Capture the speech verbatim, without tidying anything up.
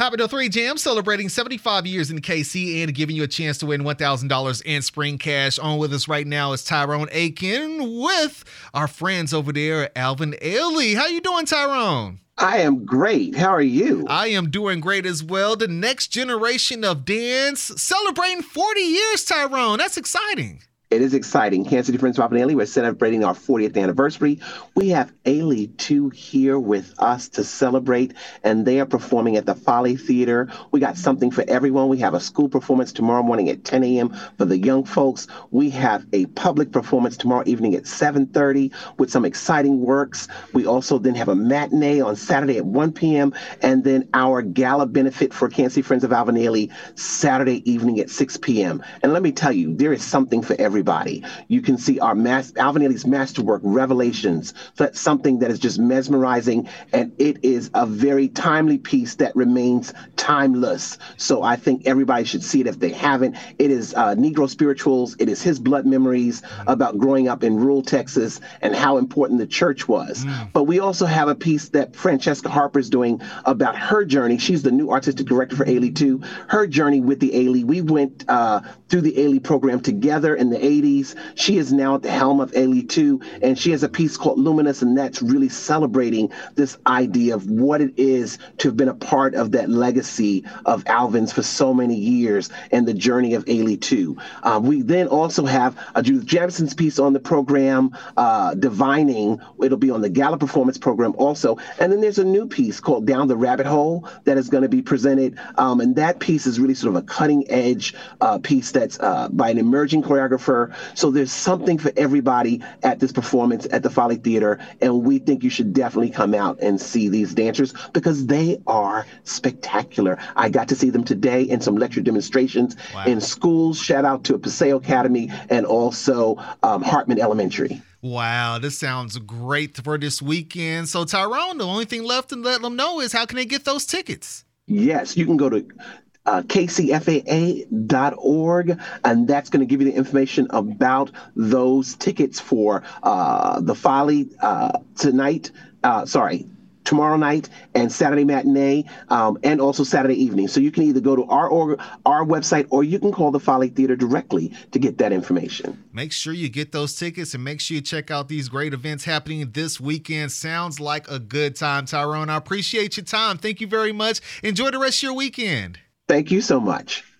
Hot one oh three Jam celebrating seventy-five years in K C and giving you a chance to win one thousand dollars in spring cash. On with us right now is Tyrone Aiken with our friends over there at Alvin Ailey. How you doing, Tyrone? I am great. How are you? I am doing great as well. The next generation of dance celebrating forty years, Tyrone. That's exciting. It is exciting. Kansas City Friends of Alvin Ailey, we're celebrating our fortieth anniversary. We have Ailey two here with us to celebrate, and they are performing at the Folly Theater. We got something for everyone. We have a school performance tomorrow morning at ten a.m. for the young folks. We have a public performance tomorrow evening at seven thirty with some exciting works. We also then have a matinee on Saturday at one p.m. and then our gala benefit for Kansas City Friends of Alvin Ailey Saturday evening at six p.m. And let me tell you, there is something for everybody. You can see our mas- Alvin Ailey's masterwork, Revelations. So that's something that is just mesmerizing, and it is a very timely piece that remains timeless. So I think everybody should see it if they haven't. It is uh, Negro Spirituals. It is his blood memories about growing up in rural Texas and how important the church was. Mm. But we also have a piece that Francesca Harper is doing about her journey. She's the new artistic director for Ailey too. Her journey with the Ailey. We went uh, through the Ailey program together in the eighties. She is now at the helm of Ailey two, and she has a piece called Luminous, and that's really celebrating this idea of what it is to have been a part of that legacy of Alvin's for so many years and the journey of Ailey two. Um, we then also have uh, Judith Jameson's piece on the program, uh, Divining. It'll be on the Gala Performance program also. And then there's a new piece called Down the Rabbit Hole that is going to be presented. Um, and that piece is really sort of a cutting edge uh, piece that's uh, by an emerging choreographer. So there's something for everybody at this performance at the Folly Theater, and we think you should definitely come out and see these dancers because they are spectacular. I got to see them today in some lecture demonstrations wow. in schools. Shout out to Paseo Academy and also um, Hartman Elementary. Wow, this sounds great for this weekend. So Tyrone, the only thing left to let them know is how can they get those tickets? Yes, you can go to Uh, K C F A A dot org, and that's going to give you the information about those tickets for uh, the Folly uh, tonight, uh, sorry, tomorrow night and Saturday matinee, um, and also Saturday evening. So you can either go to our or, our website or you can call the Folly Theater directly to get that information. Make sure you get those tickets and make sure you check out these great events happening this weekend. Sounds like a good time, Tyrone. I appreciate your time. Thank you very much. Enjoy the rest of your weekend. Thank you so much.